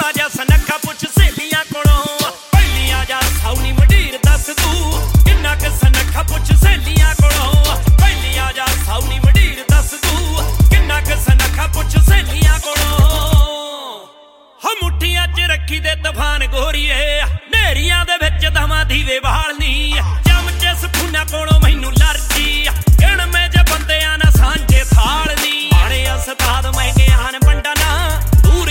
ਜਾ ਸਨੱਖਾ ਪੁੱਛ ਸਹੇਲੀਆਂ ਕੋਲੋਂ ਪਹਿਲੀ ਆ ਜਾ ਸਾਉਣੀ ਮੰਡੀਰ ਦੱਸ ਤੂੰ ਕਿੰਨਾ ਕੁ ਸਨੱਖਾ ਪੁੱਛ ਸਹੇਲੀਆਂ ਕੋਲੋਂ ਪਹਿਲੀ ਆ ਜਾ ਸਾਉਣੀ ਮੰਡੀਰ ਦੱਸ ਤੂੰ ਕਿੰਨਾ ਕੁ ਸਨੱਖਾ ਪੁੱਛ ਸਹੇਲੀਆਂ ਕੋਲੋਂ ਹੋ ਮੁੱਠੀਆਂ 'ਚ ਰੱਖੀ ਦੇ ਤੂਫਾਨ ਗੋਰੀਏ ਨੇਰੀਆਂ ਦੇ ਵਿੱਚ ਦਵਾਂ ਦੀਵੇ ਬਾਲਨੀ